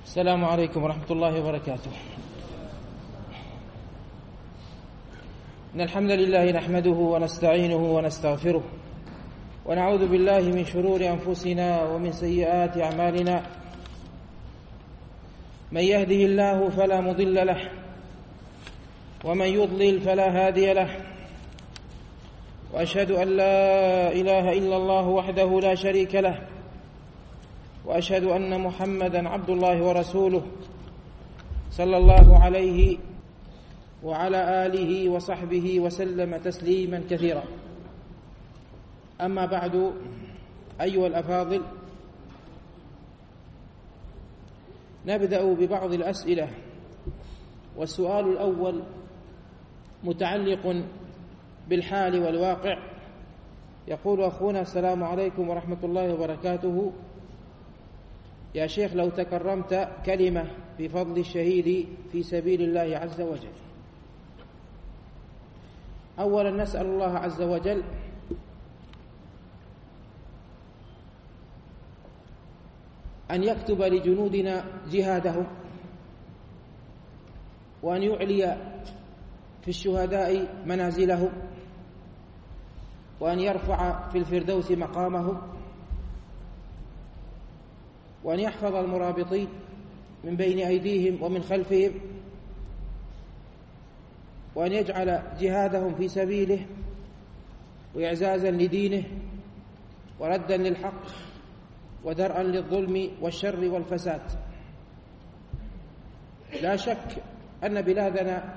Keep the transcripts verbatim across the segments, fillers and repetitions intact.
السلام عليكم ورحمة الله وبركاته. إن الحمد لله نحمده ونستعينه ونستغفره ونعوذ بالله من شرور أنفسنا ومن سيئات أعمالنا. من يهده الله فلا مضل له ومن يضلل فلا هادي له، وأشهد أن لا إله إلا الله وحده لا شريك له، وأشهد أن محمدًا عبد الله ورسوله صلى الله عليه وعلى آله وصحبه وسلم تسليمًا كثيرا. أما بعد، أيها الأفاضل، نبدأ ببعض الأسئلة، والسؤال الأول متعلق بالحال والواقع. يقول أخونا: السلام عليكم ورحمة الله وبركاته. يا شيخ، لو تكرمت كلمة في فضل الشهيد في سبيل الله عز وجل. أولا نسأل الله عز وجل أن يكتب لجنودنا جهادهم، وأن يعلي في الشهداء منازلهم، وأن يرفع في الفردوس مقامهم، وأن يحفظ المرابطين من بين أيديهم ومن خلفهم، وأن يجعل جهادهم في سبيله وإعزازا لدينه وردا للحق ودرءا للظلم والشر والفساد. لا شك أن بلادنا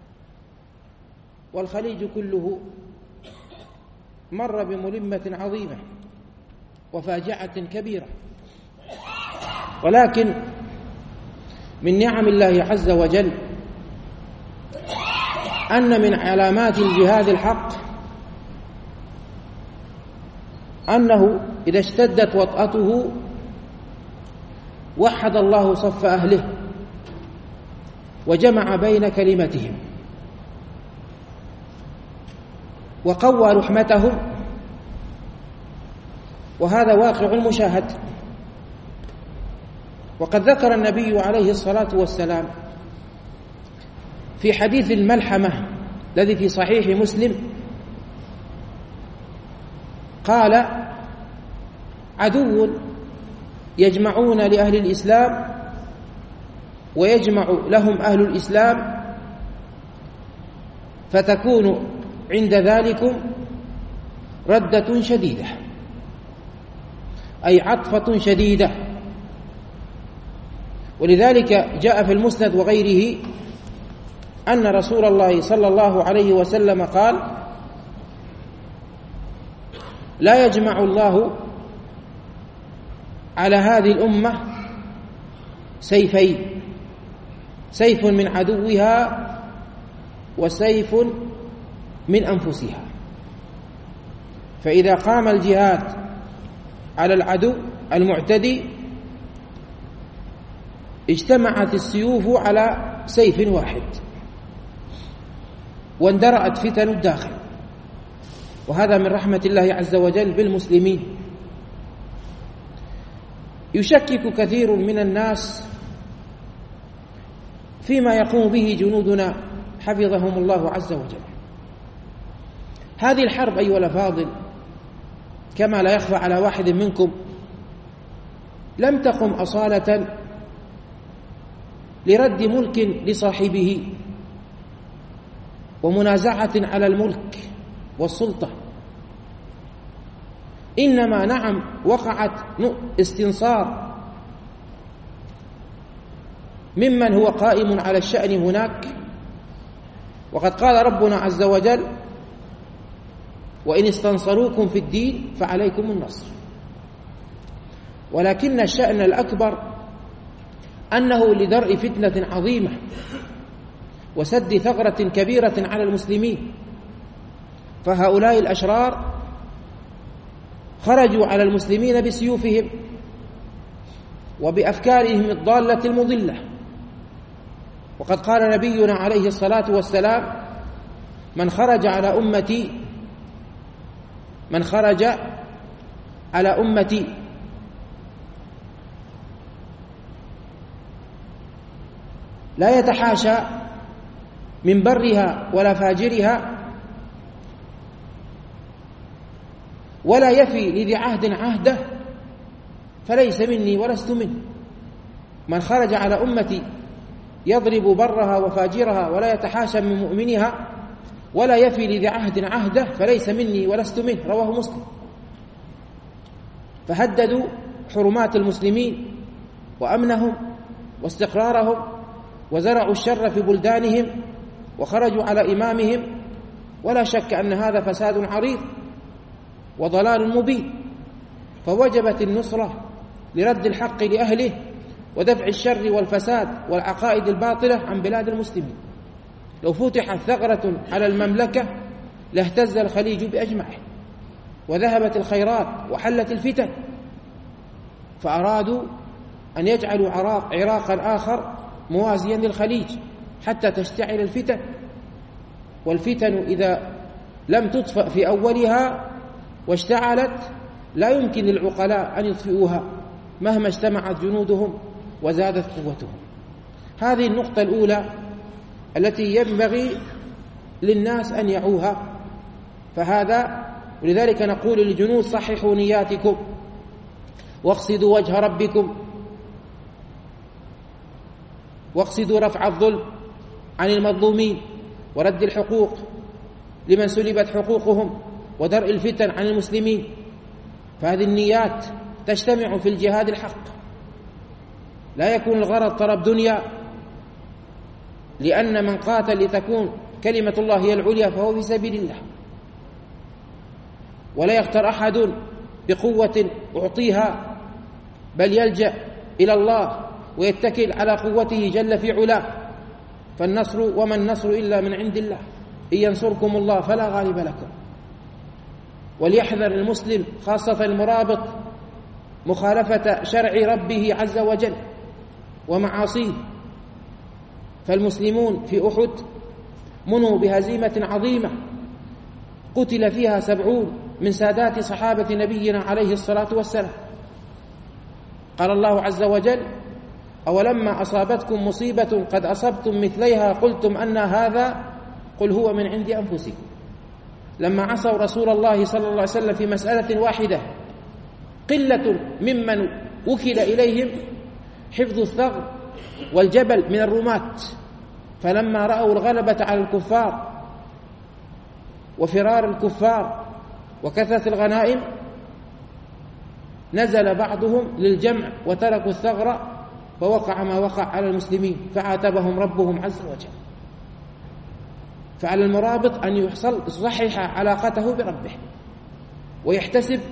والخليج كله مر بملمة عظيمة وفاجعة كبيرة، ولكن من نعم الله عز وجل أن من علامات الجهاد الحق أنه إذا اشتدت وطأته وحد الله صف أهله وجمع بين كلمتهم وقوى لحمتهم، وهذا واقع مشاهد. وقد ذكر النبي عليه الصلاة والسلام في حديث الملحمة الذي في صحيح مسلم، قال: عدو يجمعون لأهل الإسلام ويجمع لهم أهل الإسلام، فتكون عند ذلكم ردة شديدة، أي عطفة شديدة. ولذلك جاء في المسند وغيره أن رسول الله صلى الله عليه وسلم قال: لا يجمع الله على هذه الأمة سيفين، سيف من عدوها وسيف من أنفسها. فإذا قام الجهاد على العدو المعتدي اجتمعت السيوف على سيف واحد واندرأت فتن الداخل، وهذا من رحمة الله عز وجل بالمسلمين. يشكك كثير من الناس فيما يقوم به جنودنا حفظهم الله عز وجل. هذه الحرب أيها الأفاضل، كما لا يخفى على واحد منكم، لم تقم أصالة لرد ملك لصاحبه ومنازعة على الملك والسلطة، إنما نعم وقعت استنصار ممن هو قائم على الشأن هناك. وقد قال ربنا عز وجل: وإن استنصروكم في الدين فعليكم النصر. ولكن الشأن الأكبر أنه لدرء فتنة عظيمة وسد ثغرة كبيرة على المسلمين، فهؤلاء الأشرار خرجوا على المسلمين بسيوفهم وبأفكارهم الضالة المضلة. وقد قال نبينا عليه الصلاة والسلام: من خرج على أمتي من خرج على أمتي لا يتحاشى من برها ولا فاجرها، ولا يفي لذي عهد عهده، فليس مني ولست منه. من خرج على أمتي يضرب برها وفاجرها ولا يتحاشى من مؤمنها ولا يفي لذي عهد عهده فليس مني ولست منه، رواه مسلم. فهددوا حرمات المسلمين وأمنهم واستقرارهم، وزرعوا الشر في بلدانهم، وخرجوا على إمامهم، ولا شك أن هذا فساد عريض وضلال مبين. فوجبت النصرة لرد الحق لأهله ودفع الشر والفساد والعقائد الباطلة عن بلاد المسلمين. لو فتحت ثغرة على المملكة لاهتز الخليج بأجمعه، وذهبت الخيرات وحلت الفتن. فأرادوا أن يجعلوا عراق عراقا آخر موازيا للخليج حتى تشتعل الفتن. والفتن إذا لم تطفأ في أولها واشتعلت لا يمكن للعقلاء أن يطفئوها مهما اجتمعت جنودهم وزادت قوتهم. هذه النقطة الأولى التي ينبغي للناس أن يعوها. فهذا ولذلك نقول للجنود: صححوا نياتكم واقصدوا وجه ربكم، واقصدوا رفع الظلم عن المظلومين ورد الحقوق لمن سلبت حقوقهم ودرء الفتن عن المسلمين. فهذه النيات تجتمع في الجهاد الحق، لا يكون الغرض طلب دنيا، لأن من قاتل لتكون كلمة الله هي العليا فهو في سبيل الله. ولا يختار أحد بقوة أعطيها، بل يلجأ إلى الله ويتكل على قوته جل في علاه. فالنصر وما النصر إلا من عند الله، إن ينصركم الله فلا غالب لكم. وليحذر المسلم خاصة المرابط مخالفة شرع ربه عز وجل ومعاصيه. فالمسلمون في أحد منوا بهزيمة عظيمة قتل فيها سبعون من سادات صحابة نبينا عليه الصلاة والسلام. قال الله عز وجل: أولما أصابتكم مصيبة قد أصبتم مثليها قلتم أن هذا قل هو من عند أنفسكم. لما عصوا رسول الله صلى الله عليه وسلم في مسألة واحدة قلة ممن وكل إليهم حفظ الثغر والجبل من الرماة، فلما رأوا الغلبة على الكفار وفرار الكفار وكثرة الغنائم نزل بعضهم للجمع وتركوا الثغر، فوقع ما وقع على المسلمين فعاتبهم ربهم عز وجل. فعلى المرابط أن يحصل يصحح علاقته بربه ويحتسب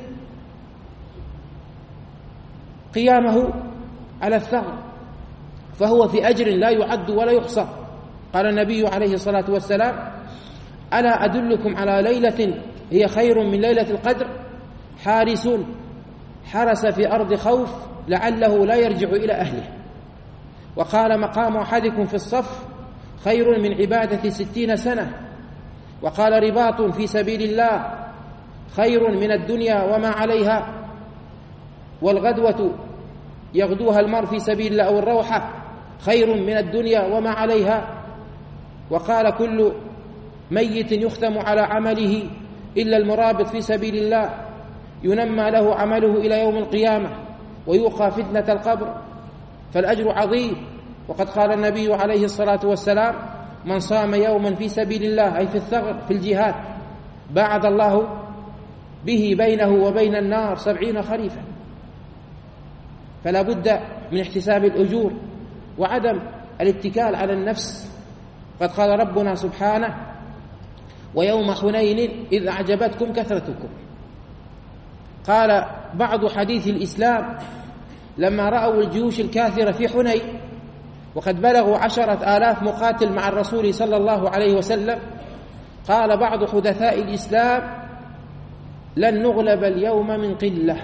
قيامه على الثغر، فهو في أجر لا يعد ولا يحصى. قال النبي عليه الصلاة والسلام: ألا أدلكم على ليلة هي خير من ليلة القدر؟ حارس حرس في أرض خوف لعله لا يرجع إلى أهله. وقال: مقام أحدكم في الصف خير من عبادة ستين سنة. وقال: رباط في سبيل الله خير من الدنيا وما عليها. والغدوة يغدوها المرء في سبيل الله أو الروحة خير من الدنيا وما عليها. وقال: كل ميت يختم على عمله إلا المرابط في سبيل الله ينمى له عمله إلى يوم القيامة ويوقى فتنة القبر، فالأجر عظيم. وقد قال النبي عليه الصلاة والسلام: من صام يوما في سبيل الله أي في الثغر في الجهاد باعد الله به بينه وبين النار سبعين خريفا. فلا بد من احتساب الأجور وعدم الاتكال على النفس. قد قال ربنا سبحانه: ويوم حنين إذ أعجبتكم كثرتكم. قال بعض حديث الإسلام: لما رأوا الجيوش الكاثرة في حنين وقد بلغوا عشرة آلاف مقاتل مع الرسول صلى الله عليه وسلم، قال بعض حدثاء الإسلام: لن نغلب اليوم من قلة.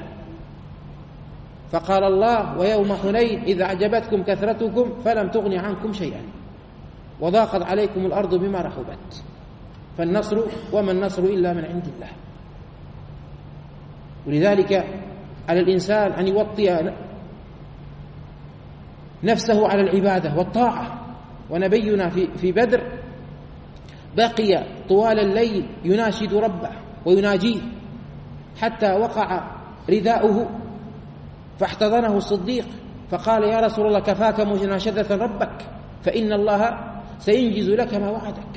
فقال الله: ويوم حنين إذ أعجبتكم كثرتكم فلم تغن عنكم شيئا وضاقت عليكم الأرض بما رحبت. فالنصر وما النصر إلا من عند الله. ولذلك على الإنسان أن يوطئ نفسه على العبادة والطاعة ونبينا في في بدر بقي طوال الليل يناشد ربه ويناجيه حتى وقع رداؤه فاحتضنه الصديق فقال يا رسول الله كفاك مناشدة ربك فإن الله سينجز لك ما وعدك.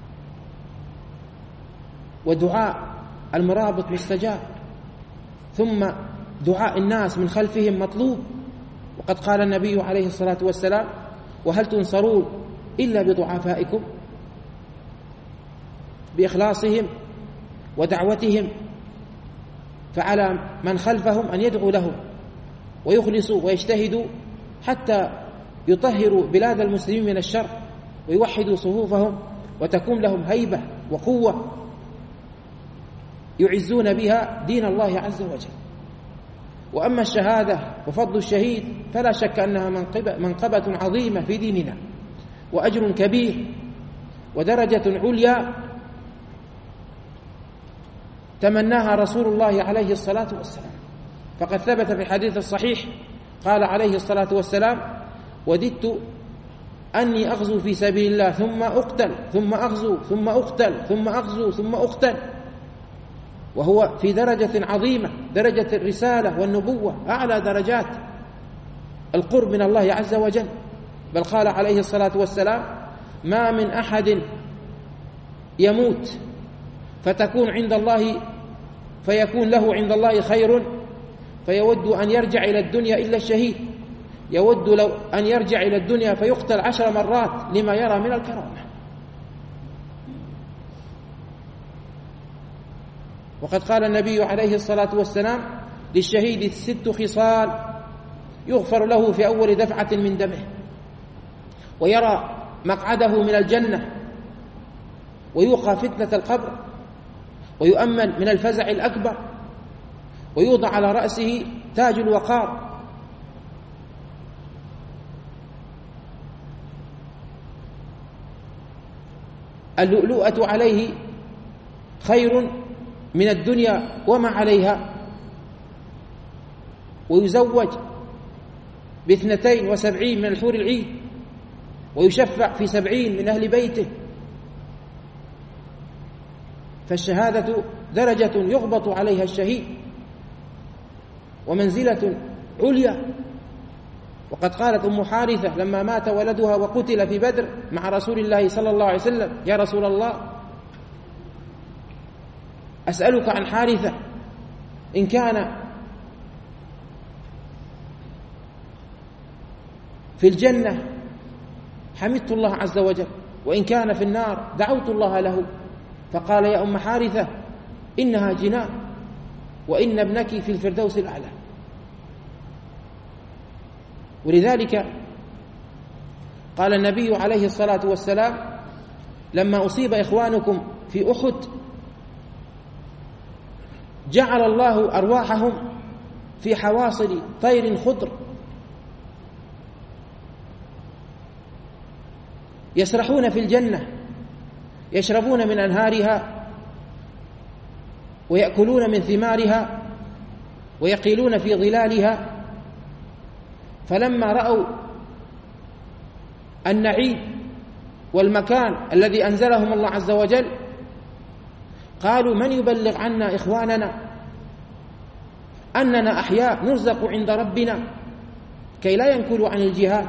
ودعاء المرابط مستجاب، ثم دعاء الناس من خلفهم مطلوب. وقد قال النبي عليه الصلاة والسلام وهل تنصرون إلا بضعفائكم، بإخلاصهم ودعوتهم. فعلى من خلفهم أن يدعوا لهم ويخلصوا ويجتهدوا حتى يطهروا بلاد المسلمين من الشر ويوحدوا صفوفهم وتكون لهم هيبة وقوة يعزون بها دين الله عز وجل. وأما الشهادة وفضل الشهيد فلا شك أنها منقبة عظيمة في ديننا وأجر كبير ودرجة عليا تمناها رسول الله عليه الصلاة والسلام. فقد ثبت في الحديث الصحيح قال عليه الصلاة والسلام وددت أني أغزو في سبيل الله ثم أقتل ثم أغزو ثم أقتل ثم أغزو ثم أقتل، وهو في درجة عظيمة، درجة الرسالة والنبوة، أعلى درجات القرب من الله عز وجل. بل قال عليه الصلاة والسلام ما من أحد يموت فتكون عند الله فيكون له عند الله خير فيود أن يرجع إلى الدنيا إلا الشهيد، يود لو أن يرجع إلى الدنيا فيقتل عشر مرات لما يرى من الكرامة. وقد قال النبي عليه الصلاة والسلام للشهيد ست خصال يغفر له في أول دفعة من دمه، ويرى مقعده من الجنة، ويوقى فتنة القبر، ويؤمن من الفزع الأكبر، ويوضع على رأسه تاج الوقار. اللؤلؤة عليه خير من الدنيا وما عليها، ويزوج باثنتين وسبعين من الحور العين، ويشفع في سبعين من أهل بيته. فالشهادة درجة يغبط عليها الشهيد ومنزلة عليا. وقد قالت أم حارثة لما مات ولدها وقتل في بدر مع رسول الله صلى الله عليه وسلم يا رسول الله أسألك عن حارثة إن كان في الجنة حمدت الله عز وجل وإن كان في النار دعوت الله له. فقال يا أم حارثة إنها جنان وإن ابنك في الفردوس الأعلى. ولذلك قال النبي عليه الصلاة والسلام لما أصيب إخوانكم في أحد جعل الله أرواحهم في حواصل طير خضر يسرحون في الجنة يشربون من أنهارها ويأكلون من ثمارها ويقيلون في ظلالها. فلما رأوا النعيم والمكان الذي أنزلهم الله عز وجل قالوا من يبلغ عنا إخواننا أننا أحياء نرزق عند ربنا كي لا ينكلوا عن الجهاد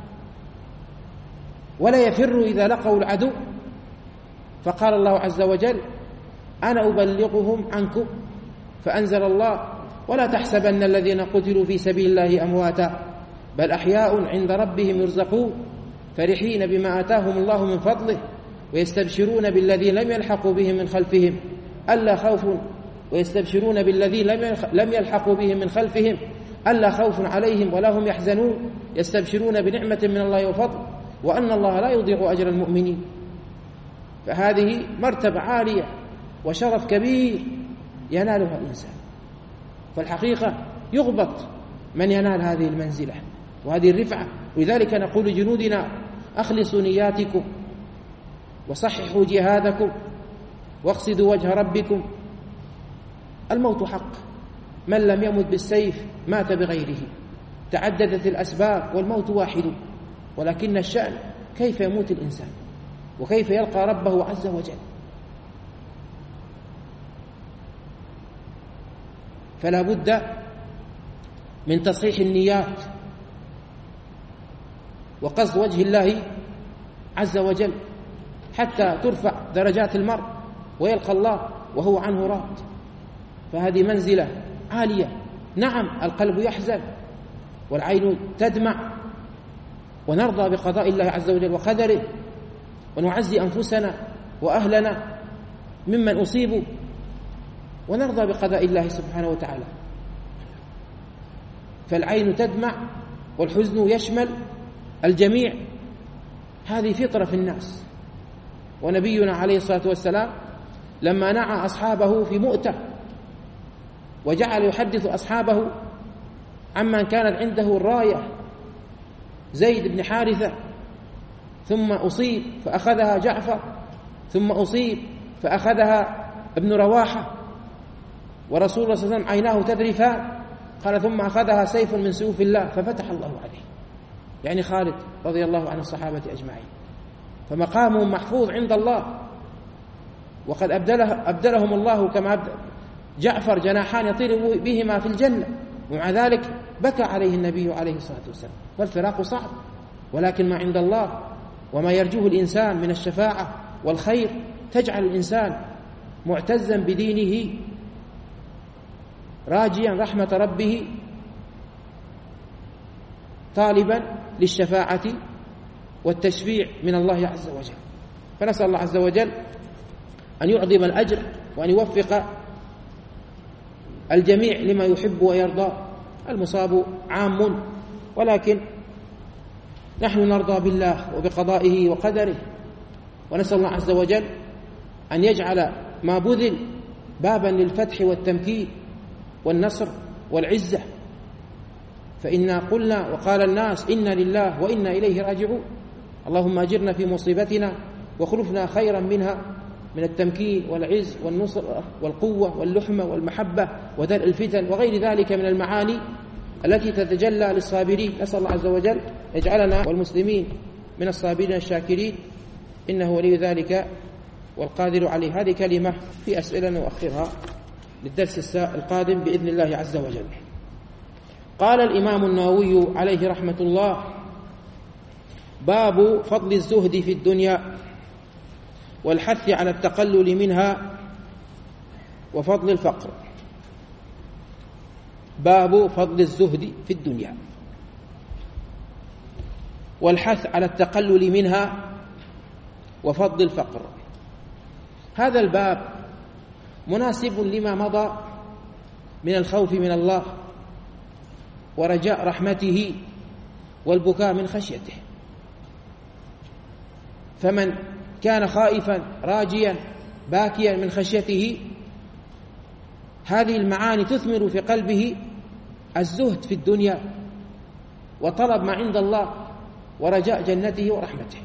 ولا يفروا إذا لقوا العدو. فقال الله عز وجل أنا أبلغهم عنكم. فأنزل الله ولا تحسبن الذين قتلوا في سبيل الله أمواتا بل أحياء عند ربهم يرزقون فرحين بما آتاهم الله من فضله ويستبشرون بالذين لم يلحقوا بهم من خلفهم ألا خوف ويستبشرون بالذين لم يلحقوا بهم من خلفهم ألا خوف عليهم ولا هم يحزنون يستبشرون بنعمة من الله وفضل وأن الله لا يضيع أجر المؤمنين. فهذه مرتبة عالية وشرف كبير ينالها الإنسان. فالحقيقة يغبط من ينال هذه المنزلة وهذه الرفعة. ولذلك نقول لجنودنا أخلصوا نياتكم وصححوا جهادكم واقصدوا وجه ربكم. الموت حق، من لم يمت بالسيف مات بغيره. تعددت الأسباب والموت واحد، ولكن الشأن كيف يموت الإنسان وكيف يلقى ربه عز وجل. فلا بد من تصحيح النيات وقصد وجه الله عز وجل حتى ترفع درجات المرء ويلقى الله وهو عنه راض. فهذه منزلة عالية. نعم القلب يحزن والعين تدمع ونرضى بقضاء الله عز وجل وقدره ونعزي أنفسنا وأهلنا ممن أصيبوا ونرضى بقضاء الله سبحانه وتعالى. فالعين تدمع والحزن يشمل الجميع، هذه فطرة في الناس. ونبينا عليه الصلاة والسلام لما نعى أصحابه في مؤتة وجعل يحدث أصحابه عمن كانت عنده الراية زيد بن حارثة ثم أصيب فأخذها جعفر ثم أصيب فأخذها ابن رواحة ورسول الله صلى الله عليه وسلم عيناه تذرفان قال ثم أخذها سيف من سيوف الله ففتح الله عليه، يعني خالد رضي الله عن الصحابة أجمعين. فمقامهم محفوظ عند الله وقد أبدله أبدلهم الله كما أبدل جعفر جناحان يطير بهما في الجنة، ومع ذلك بكى عليه النبي عليه الصلاة والسلام. والفراق صعب، ولكن ما عند الله وما يرجوه الإنسان من الشفاعة والخير تجعل الإنسان معتزا بدينه راجيا رحمة ربه طالبا للشفاعة والتشفيع من الله عز وجل. فنسأل الله عز وجل أن يعظم الأجر وأن يوفق الجميع لما يحب ويرضى. المصاب عام، ولكن نحن نرضى بالله وبقضائه وقدره، ونسأل الله عز وجل أن يجعل ما بذل بابا للفتح والتمكين والنصر والعزة. فإنا قلنا وقال الناس إنا لله وإنا إليه راجعون. اللهم أجرنا في مصيبتنا واخلفنا خيرا منها من التمكين والعز والنصر والقوة واللحمة والمحبة ودرء الفتن وغير ذلك من المعاني التي تتجلى للصابرين. نسأل الله عز وجل يجعلنا والمسلمين من الصابرين الشاكرين، إنه ولي ذلك والقادر عليه. هذه كلمة في أسئلة نؤخرها للدرس القادم بإذن الله عز وجل. قال الإمام النووي عليه رحمة الله: باب فضل الزهد في الدنيا والحث على التقلل منها وفضل الفقر. باب فضل الزهد في الدنيا والحث على التقلل منها وفضل الفقر. هذا الباب مناسب لما مضى من الخوف من الله ورجاء رحمته والبكاء من خشيته. فمن كان خائفا راجيا باكيا من خشيته، هذه المعاني تثمر في قلبه الزهد في الدنيا وطلب ما عند الله ورجاء جنته ورحمته.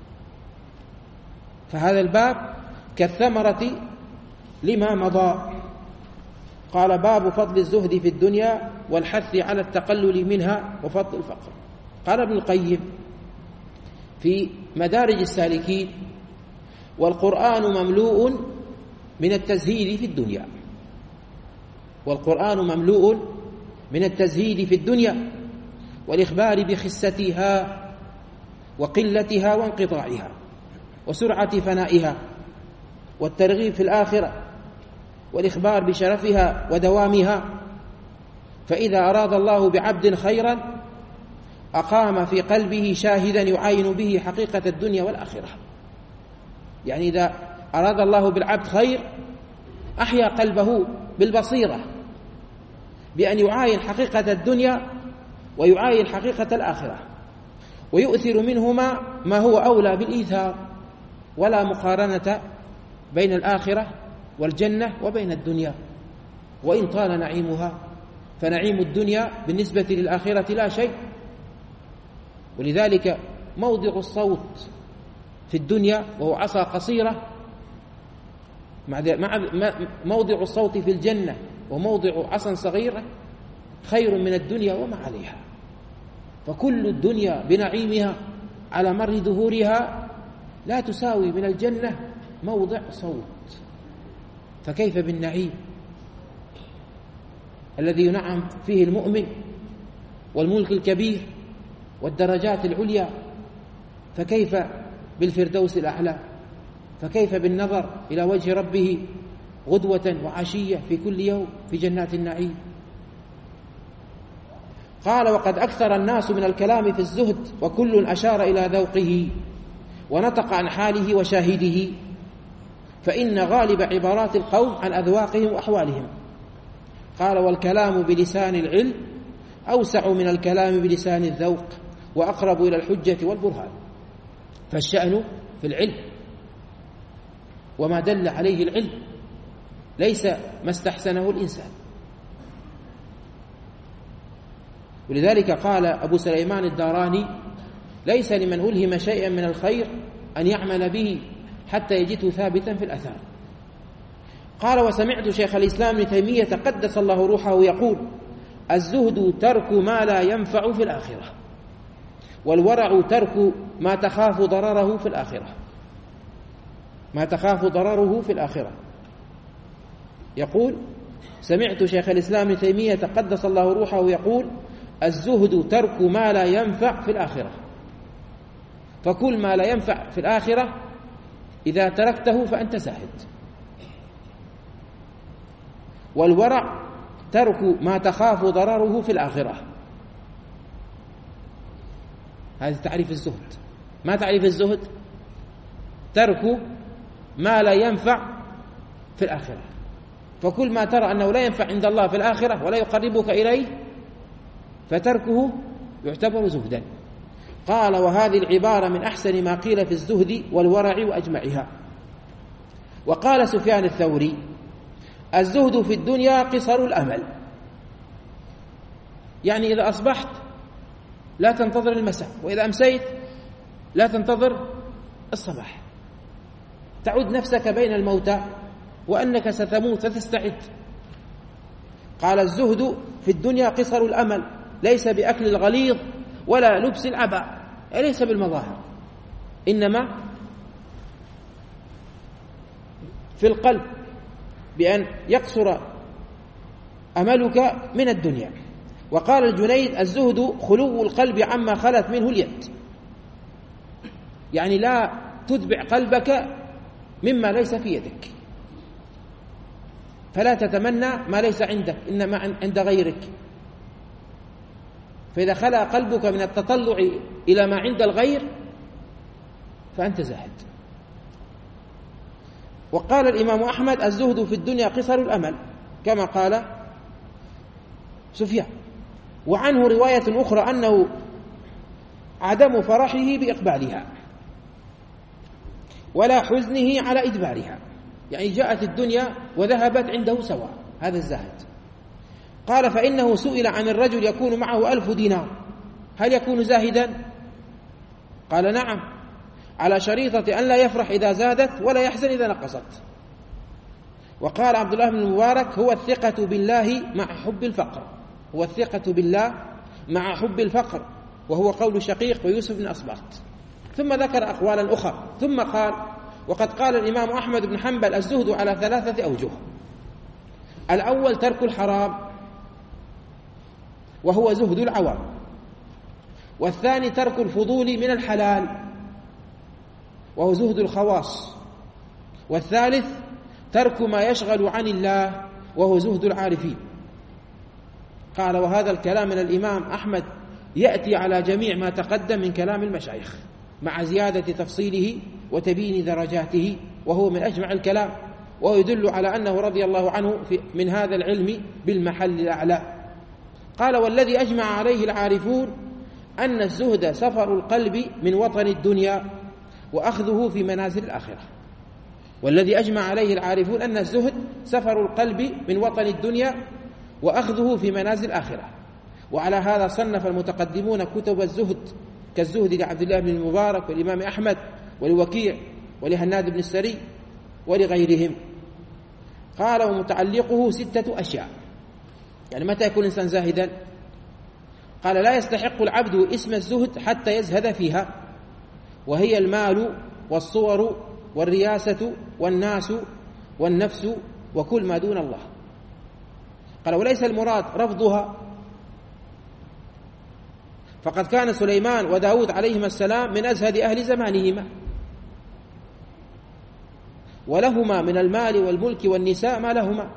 فهذا الباب كالثمرة لما مضى. قال: باب فضل الزهد في الدنيا والحث على التقلل منها وفضل الفقر. قال ابن القيم في مدارج السالكين: والقرآن مملوء من التزهيد في الدنيا. والقرآن مملوء من التزهيد في الدنيا والإخبار بخستها وقلتها وانقطاعها وسرعة فنائها، والترغيب في الآخرة والإخبار بشرفها ودوامها. فإذا أراد الله بعبد خيرا أقام في قلبه شاهدا يعاين به حقيقة الدنيا والآخرة. يعني إذا أراد الله بالعبد خير أحيا قلبه بالبصيرة بأن يعاين حقيقة الدنيا ويعاين حقيقة الآخرة، ويؤثر منهما ما هو أولى بالإيثار، ولا مقارنة بين الآخرة والجنة وبين الدنيا. وإن طال نعيمها فنعيم الدنيا بالنسبة للآخرة لا شيء. ولذلك موضع الصوت في الدنيا وهو عصا قصيرة مع موضع الصوت في الجنة وموضع عصا صغيرة خير من الدنيا وما عليها. فكل الدنيا بنعيمها على مر ظهورها لا تساوي من الجنة موضع صوت، فكيف بالنعيم الذي ينعم فيه المؤمن والملك الكبير والدرجات العليا؟ فكيف بالفردوس الأعلى؟ فكيف بالنظر إلى وجه ربه غدوة وعشية في كل يوم في جنات النعيم؟ قال: وقد أكثر الناس من الكلام في الزهد وكل أشار إلى ذوقه ونطق عن حاله وشاهده، فإن غالب عبارات القوم عن أذواقهم وأحوالهم. قال: والكلام بلسان العلم أوسع من الكلام بلسان الذوق وأقرب إلى الحجة والبرهان. فالشأن في العلم وما دل عليه العلم، ليس ما استحسنه الإنسان. ولذلك قال أبو سليمان الداراني: ليس لمن ألهم شيئا من الخير أن يعمل به حتى يجده ثابتا في الأثار. قال: وسمعت شيخ الإسلام ابن تيمية قدس الله روحه يقول: الزهد ترك ما لا ينفع في الآخرة، والورع ترك ما تخاف ضرره في الآخرة. ما تخاف ضرره في الآخرة. يقول: سمعت شيخ الإسلام ابن تيمية قدس الله روحه يقول: الزهد ترك ما لا ينفع في الآخرة، فكل ما لا ينفع في الآخرة إذا تركته فأنت زاهد. والورع ترك ما تخاف ضرره في الآخرة. هذا تعريف الزهد. ما تعريف الزهد؟ ترك ما لا ينفع في الآخرة، فكل ما ترى أنه لا ينفع عند الله في الآخرة ولا يقربك إليه فتركه يعتبر زهدا. قال: وهذه العبارة من أحسن ما قيل في الزهد والورع وأجمعها. وقال سفيان الثوري: الزهد في الدنيا قصر الأمل، يعني إذا أصبحت لا تنتظر المساء، وإذا أمسيت لا تنتظر الصباح، تعود نفسك بين الموتى وأنك ستموت فتستعد. قال: الزهد في الدنيا قصر الأمل، ليس بأكل الغليظ ولا لبس العباء، ليس بالمظاهر، إنما في القلب، بأن يقصر أملك من الدنيا. وقال الجنيد: الزهد خلو القلب عما خلت منه اليد، يعني لا تتبع قلبك مما ليس في يدك، فلا تتمنى ما ليس عندك إنما عند غيرك. فإذا خلى قلبك من التطلع إلى ما عند الغير فأنت زاهد. وقال الإمام أحمد: الزهد في الدنيا قصر الأمل، كما قال سفيان. وعنه رواية أخرى أنه عدم فرحه بإقبالها ولا حزنه على إدبارها، يعني جاءت الدنيا وذهبت عنده سواء، هذا الزاهد. قال: فإنه سئل عن الرجل يكون معه ألف دينار هل يكون زاهدا؟ قال: نعم، على شريطة أن لا يفرح إذا زادت ولا يحزن إذا نقصت. وقال عبد الله بن المبارك: هو الثقة بالله مع حب الفقر، هو الثقة بالله مع حب الفقر، وهو قول شقيق ويوسف بن أصباط. ثم ذكر أقوالا أخرى، ثم قال: وقد قال الإمام أحمد بن حنبل: الزهد على ثلاثة أوجه. الأول ترك الحرام وهو زهد العوام، والثاني ترك الفضول من الحلال وهو زهد الخواص، والثالث ترك ما يشغل عن الله وهو زهد العارفين. قال: وهذا الكلام من الإمام أحمد يأتي على جميع ما تقدم من كلام المشايخ مع زيادة تفصيله وتبيين درجاته، وهو من أجمع الكلام، وهو يدل على أنه رضي الله عنه من هذا العلم بالمحل الأعلى. قال: والذي أجمع عليه العارفون أن الزهد سفر القلب من وطن الدنيا وأخذه في منازل الآخرة. والذي أجمع عليه العارفون أن الزهد سفر القلب من وطن الدنيا وأخذه في منازل الآخرة. وعلى هذا صنف المتقدمون كتب الزهد كالزهد لعبد الله بن المبارك والإمام أحمد ولوكيع ولهناد بن السري ولغيرهم. قال: ومتعلقه ستة أشياء. يعني متى يكون الإنسان زاهدا؟ قال: لا يستحق العبد اسم الزهد حتى يزهد فيها، وهي المال والصور والرياسة والناس والنفس وكل ما دون الله. قال وليس المراد رفضها، فقد كان سليمان وداود عليهما السلام من أزهد أهل زمانهما، ولهما من المال والملك والنساء ما لهما.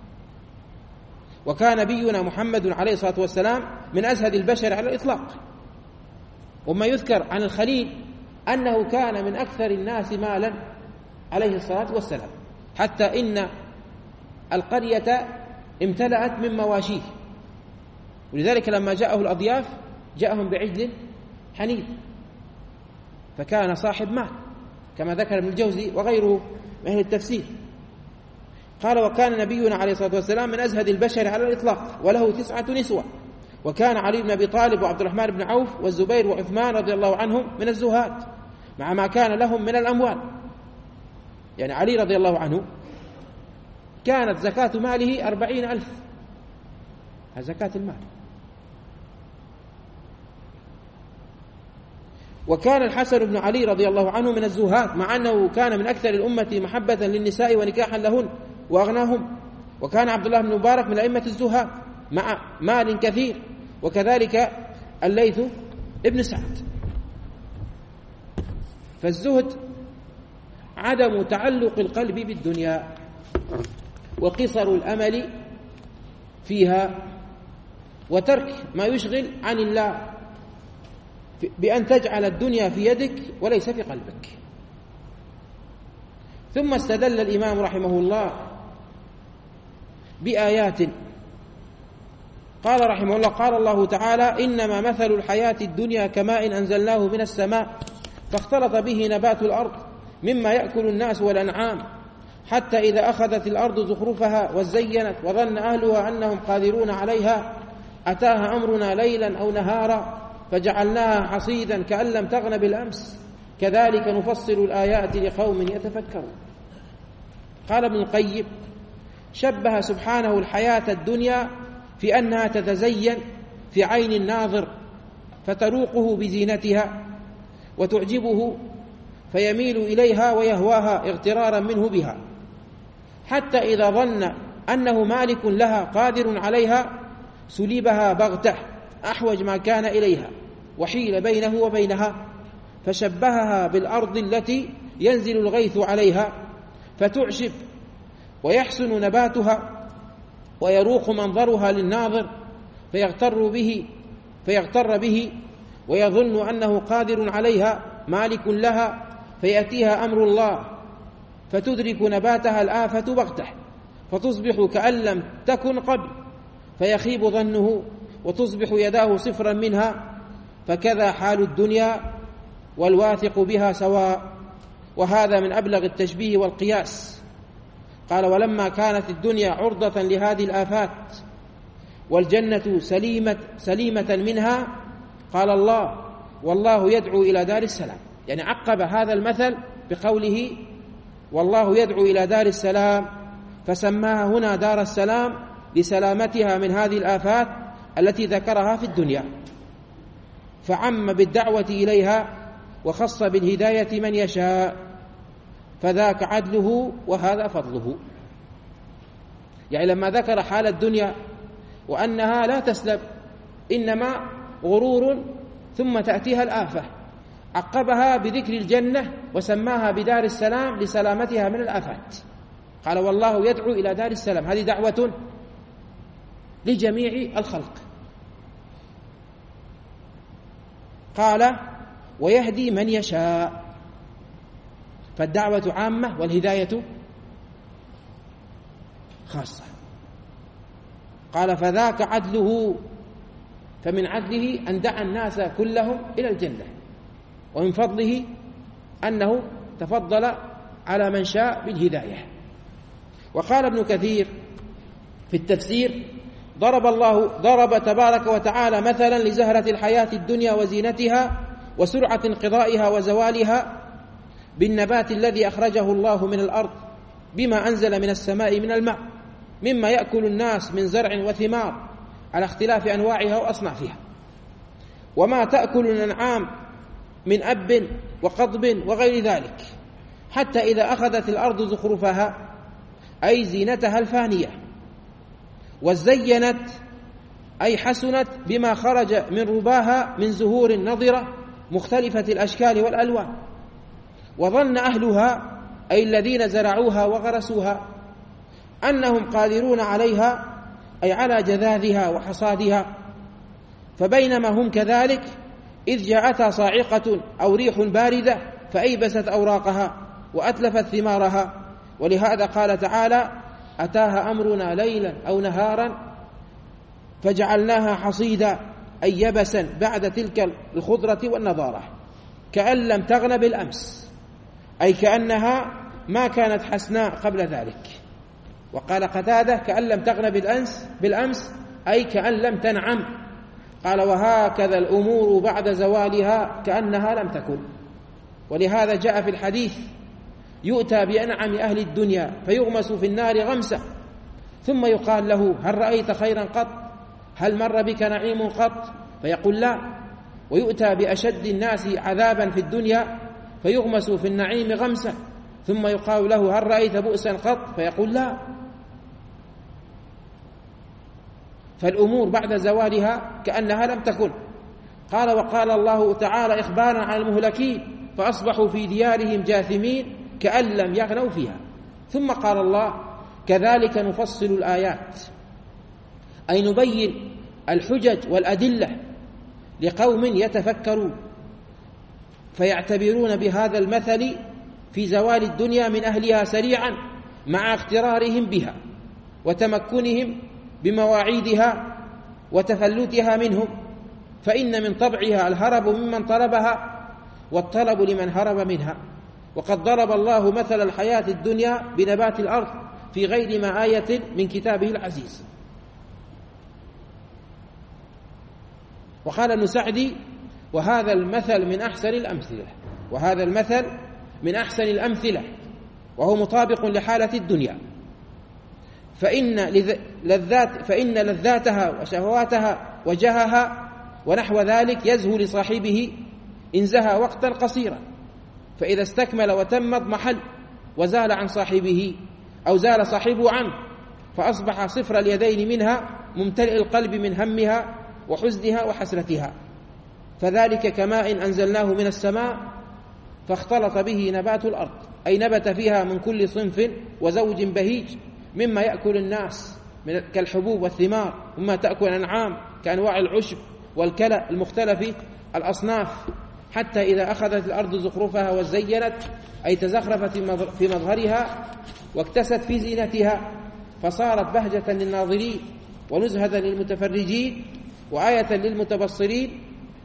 وكان نبينا محمد عليه الصلاة والسلام من أزهد البشر على الإطلاق. وما يذكر عن الخليل أنه كان من أكثر الناس مالا عليه الصلاة والسلام، حتى إن القرية امتلأت من مواشيه، ولذلك لما جاءه الأضياف جاءهم بعجل حنيذ، فكان صاحب مال كما ذكر ابن الجوزي وغيره من أهل التفسير. قال وكان نبينا عليه الصلاة والسلام من أزهد البشر على الإطلاق، وله تسعة نسوة، وكان علي بن أبي طالب وعبد الرحمن بن عوف والزبير وعثمان رضي الله عنهم من الزهاد مع ما كان لهم من الأموال. يعني علي رضي الله عنه كانت زكاة ماله أربعين ألف، زكاة المال. وكان الحسن بن علي رضي الله عنه من الزهاد، مع أنه كان من أكثر الأمة محبة للنساء ونكاحا لهن وأغناهم. وكان عبد الله بن مبارك من أئمة الزهاد مع مال كثير، وكذلك الليث ابن سعد. فالزهد عدم تعلق القلب بالدنيا وقصر الأمل فيها، وترك ما يشغل عن الله بأن تجعل الدنيا في يدك وليس في قلبك. ثم استدل الإمام رحمه الله بآيات. قال رحمه الله قال الله تعالى إنما مثل الحياة الدنيا كماء أنزلناه من السماء فاختلط به نبات الأرض مما يأكل الناس والأنعام حتى إذا أخذت الأرض زخرفها وزينت وظن أهلها أنهم قادرون عليها أتاها أمرنا ليلا أو نهارا فجعلناها حصيدا كأن لم تغن بالأمس كذلك نفصل الآيات لقوم يتفكرون. قال ابن القيم شبه سبحانه الحياة الدنيا في أنها تتزين في عين الناظر فتروقه بزينتها وتعجبه فيميل إليها ويهواها اغترارا منه بها، حتى إذا ظن أنه مالك لها قادر عليها سلبها بغته أحوج ما كان إليها وحيل بينه وبينها، فشبهها بالأرض التي ينزل الغيث عليها فتعشب ويحسن نباتها ويروق منظرها للناظر فيغتر به فيغتر به ويظن أنه قادر عليها مالك لها فيأتيها أمر الله فتدرك نباتها الآفة بغته فتصبح كأن لم تكن قبل فيخيب ظنه وتصبح يداه صفرا منها، فكذا حال الدنيا والواثق بها سواء. وهذا من أبلغ التشبيه والقياس. قال ولما كانت الدنيا عرضة لهذه الآفات والجنة سليمة, سليمة منها قال الله والله يدعو إلى دار السلام. يعني عقب هذا المثل بقوله والله يدعو إلى دار السلام، فسماها هنا دار السلام لسلامتها من هذه الآفات التي ذكرها في الدنيا، فعم بالدعوة إليها وخص بالهداية من يشاء، فذاك عدله وهذا فضله. يعني لما ذكر حال الدنيا وأنها لا تسلب إنما غرور ثم تأتيها الآفة، عقبها بذكر الجنة وسماها بدار السلام لسلامتها من الآفات. قال والله يدعو إلى دار السلام، هذه دعوة لجميع الخلق. قال ويهدي من يشاء، فالدعوة عامة والهداية خاصة. قال فذاك عدله، فمن عدله أن دعا الناس كلهم إلى الجنة، ومن فضله أنه تفضل على من شاء بالهداية. وقال ابن كثير في التفسير ضرب الله ضرب تبارك وتعالى مثلا لزهرة الحياة الدنيا وزينتها وسرعة انقضائها وزوالها بالنبات الذي أخرجه الله من الأرض بما أنزل من السماء من الماء مما يأكل الناس من زرع وثمار على اختلاف أنواعها وأصنافها، وما تأكل الأنعام من أب وقضب وغير ذلك، حتى إذا أخذت الأرض زخرفها أي زينتها الفانية، وزينت أي حسنت بما خرج من رباها من زهور نضرة مختلفة الأشكال والألوان، وظن أهلها أي الذين زرعوها وغرسوها أنهم قادرون عليها أي على جذاذها وحصادها، فبينما هم كذلك إذ جاءتها صاعقة أو ريح باردة فأيبست أوراقها وأتلفت ثمارها. ولهذا قال تعالى: أتاها أمرنا ليلا أو نهارا فجعلناها حصيدا أي يبسا بعد تلك الخضرة والنضارة، كأن لم تغن بالأمس، أي كأنها ما كانت حسناء قبل ذلك. وقال قتادة: كأن لم تغن بالأمس, بالأمس أي كأن لم تنعم. قال: وهكذا الأمور بعد زوالها كأنها لم تكن. ولهذا جاء في الحديث: يؤتى بأنعم أهل الدنيا فيغمس في النار غمسة، ثم يقال له: هل رأيت خيرا قط؟ هل مر بك نعيم قط؟ فيقول: لا. ويؤتى بأشد الناس عذابا في الدنيا فيغمس في النعيم غمسة، ثم يقال له: هل رأيت بؤسا قط؟ فيقول: لا. فالأمور بعد زوالها كأنها لم تكن. قال: وقال الله تعالى إخبارا عن المهلكين: فأصبحوا في ديارهم جاثمين كأن لم يغنوا فيها. ثم قال الله: كذلك نفصل الآيات، أي نبين الحجج والأدلة لقوم يتفكرون فيعتبرون بهذا المثل في زوال الدنيا من أهلها سريعا مع اغترارهم بها وتمكنهم بمواعيدها وتفلتها منهم، فإن من طبعها الهرب ممن طلبها والطلب لمن هرب منها. وقد ضرب الله مثل الحياة الدنيا بنبات الأرض في غير ما آية من كتابه العزيز. وقال ابن سعدي: وهذا المثل من أحسن الأمثلة وهذا المثل من أحسن الأمثلة وهو مطابق لحالة الدنيا، فإن لذات فإن لذاتها وشهواتها وجهها ونحو ذلك يزهو لصاحبه إن زهى وقتا قصيرا، فإذا استكمل وتم اضمحل وزال عن صاحبه أو زال صاحبه عنه، فأصبح صفر اليدين منها ممتلئ القلب من همها وحزنها وحسرتها. فذلك كماء أنزلناه من السماء فاختلط به نبات الأرض، أي نبت فيها من كل صنف وزوج بهيج مما يأكل الناس كالحبوب والثمار، وما تأكل الأنعام كأنواع العشب والكلى المختلف الأصناف، حتى إذا أخذت الأرض زخرفها وزينت أي تزخرفت في مظهرها واكتست في زينتها، فصارت بهجة للناظرين ونزهة للمتفرجين وآية للمتبصرين.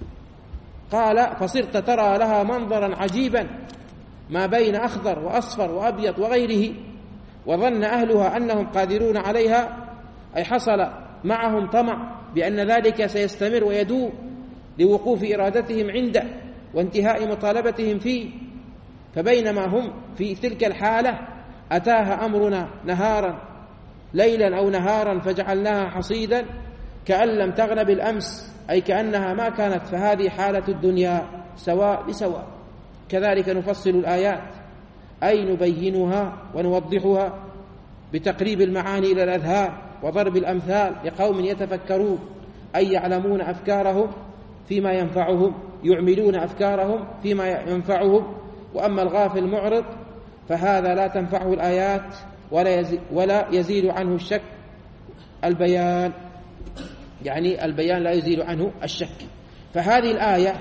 قال: فصرت ترى لها منظرا عجيبا ما بين أخضر وأصفر وأبيض وغيره، وظن أهلها أنهم قادرون عليها، أي حصل معهم طمع بأن ذلك سيستمر ويدوم لوقوف إرادتهم عنده وانتهاء مطالبتهم فيه. فبينما هم في تلك الحالة أتاها أمرنا نهارا ليلا أو نهارا فجعلناها حصيدا كأن لم تغن بالأمس، أي كأنها ما كانت. فهذه حالة الدنيا سواء بسواء. كذلك نفصل الآيات، أي نبينها ونوضحها بتقريب المعاني إلى الأذهان وضرب الأمثال لقوم يتفكرون، أي يعلمون أفكارهم فيما ينفعهم، يعملون أفكارهم فيما ينفعهم. وأما الغافل المعرض فهذا لا تنفعه الآيات ولا يزيد, ولا يزيد عنه الشك البيان، يعني البيان لا يزيد عنه الشك. فهذه الآية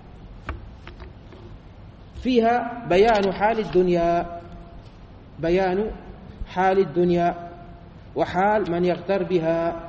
فيها بيان حال الدنيا بيان حال الدنيا وحال من يغتر بها.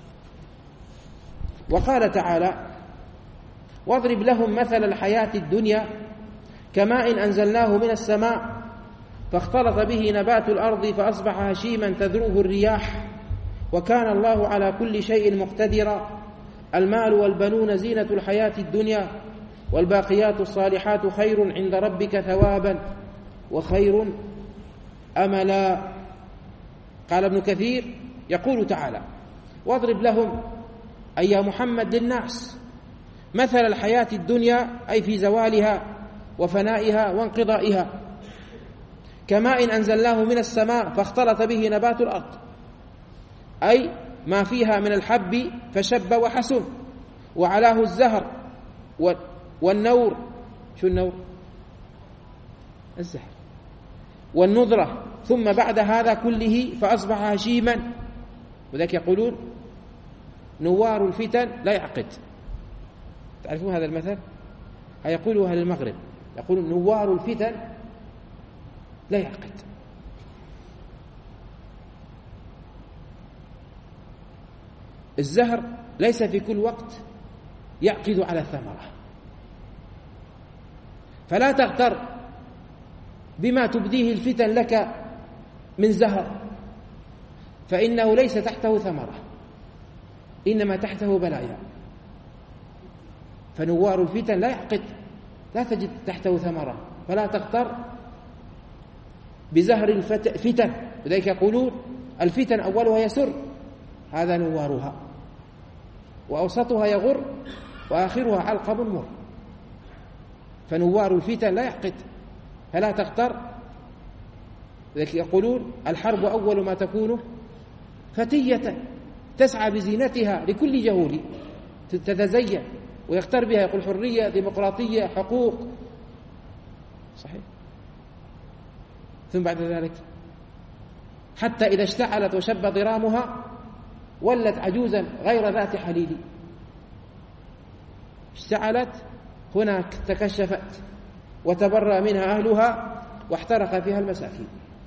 وقال تعالى: واضرب لهم مثل الحياة الدنيا كماء أنزلناه من السماء فاختلط به نبات الأرض فأصبح هشيما تذروه الرياح وكان الله على كل شيء مقتدرا. المال والبنون زينة الحياة الدنيا والباقيات الصالحات خير عند ربك ثوابا وخير أملا. قال ابن كثير يقول تعالى: واضرب لهم أي يا محمد للناس مثل الحياة الدنيا أي في زوالها وفنائها وانقضائها كماء أنزلناه من السماء فاختلط به نبات الأرض، أي ما فيها من الحب فشب وحسن وعلاه الزهر والنور، شو النور؟ الزهر والنضرة، ثم بعد هذا كله فأصبح هشيما. وذلك يقولون نوار الفتن لا يعقد. تعرفون هذا المثل؟ يقوله أهل المغرب، يقولون نوار الفتن لا يعقد. الزهر ليس في كل وقت يعقد على الثمرة، فلا تغتر بما تبديه الفتن لك من زهر، فإنه ليس تحته ثمرة، إنما تحته بلايا. فنوار الفتن لا يعقد، لا تجد تحته ثمرة، فلا تغتر بزهر الفتن. لذلك يقولون الفتن أولها يسر، هذا نوارها، وأوسطها يغر، وآخرها علقب مر. فنوار الفتن لا يعقد، فلا تغتر. لذلك يقولون الحرب أول ما تكون فتية تسعى بزينتها لكل جهول، تتزين ويختار بها، يقول حرية، ديمقراطية، حقوق، صحيح. ثم بعد ذلك حتى إذا اشتعلت وشب ضرامها ولت عجوزا غير ذات حليل. اشتعلت هناك تكشفت وتبرأ منها أهلها واحترق فيها المساكين.